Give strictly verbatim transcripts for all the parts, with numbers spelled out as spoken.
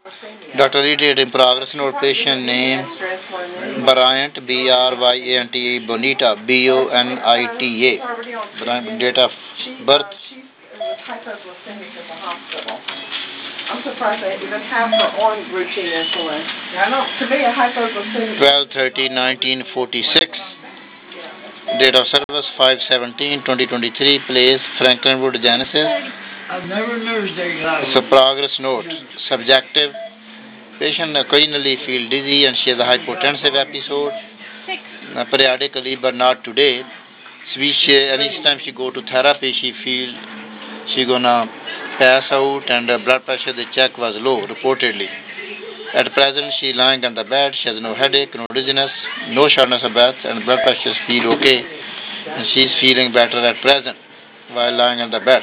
Doctor Read in progress note patient name Bryant B R Y A N T A Bonita B O N I T A. Bryant date of birth. I'm surprised they even have her on routine insulin. Yeah, I know. To me, a hypoglycemic. twelve thirty nineteen forty-six. Date of service five seventeen twenty twenty-three. Place Franklinwood, Genesis. I've never nursed a guy. So progress note. Subjective. Patient occasionally feel dizzy and she has a hypotensive episode. Uh, periodically, but not today. Switch. Anytime she go to therapy, she feel she gonna pass out and uh, blood pressure the check was low reportedly. At present, she lying on the bed. She has no headache, no dizziness, no shortness of breath, and blood pressure feel okay. And she is feeling better at present while lying on the bed.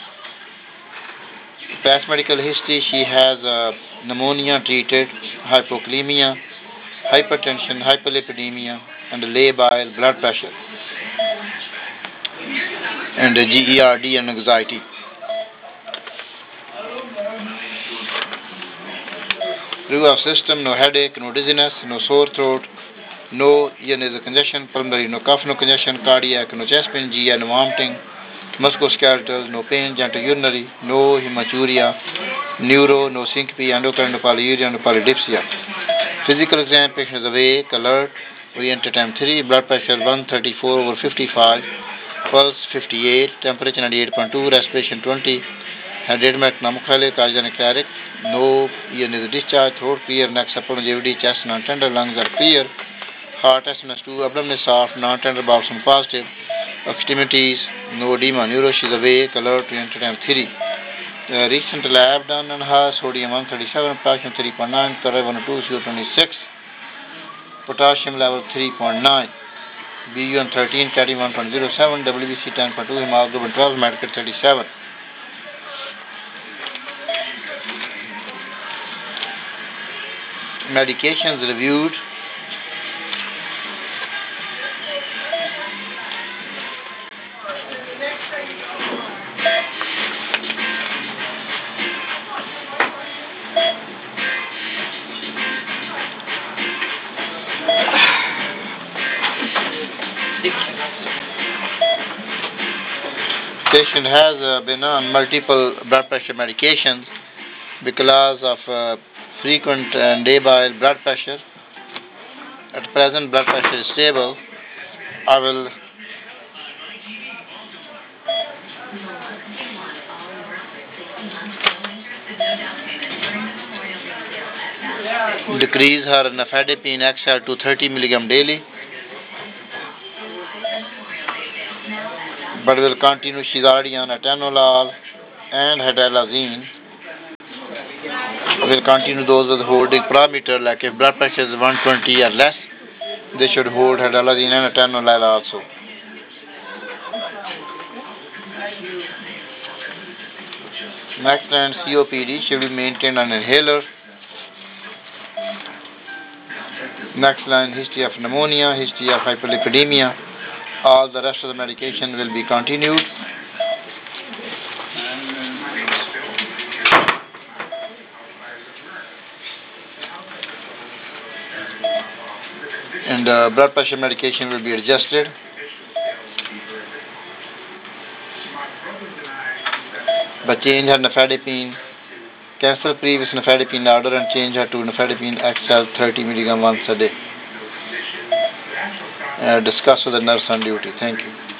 Past medical history: she has uh, pneumonia treated, hypokalemia, hypertension, hyperlipidemia, and labile blood pressure, and uh, GERD and anxiety. Review of system: no headache, no dizziness, no sore throat, no ear nasal congestion, pulmonary no cough, no congestion, cardiac no chest pain, G I no vomiting, musculoskeletal no pain, genitourinary no hematuria, neuro no syncope, endocrine no polyuria, no polydipsia. Physical exam: patient is awake, alert, oriented time three, blood pressure one thirty-four over fifty-five, pulse fifty-eight, temperature ninety-eight point two, respiration twenty. Head Namukhale, cardiac cleric, no ear nasal discharge, throat clear, neck supple, longevity, chest non-tender, lungs are clear, heart S M S two, abdomen is soft, non-tender, bowels positive, extremities, no edema, neuro, she is awake, alert, oriented time three. Uh, recent lab done on her, sodium one thirty-seven, potassium three point nine, chloride one oh two, C O twenty-six, potassium level three point nine, B U N thirteen, creatinine one point zero seven, W B C ten point two, hemoglobin twelve, medicate thirty-seven. Medications reviewed. Patient has uh, been on multiple blood pressure medications because of uh, frequent and labile blood pressure. At present, blood pressure is stable. I will decrease her nifedipine X L to thirty milligram daily, but will continue. She is already on atenolol and hydralazine. Will continue those with holding parameter, like if blood pressure is one twenty or less, they should hold hydralazine and atenolol also. Next line, C O P D should be maintained on inhaler. Next line, history of pneumonia, history of hyperlipidemia. All the rest of the medication will be continued. And uh, blood pressure medication will be adjusted. But change her nifedipine, cancel previous nifedipine order and change her to nifedipine X L thirty milligram once a day. Uh, discuss with the nurse on duty. Thank you.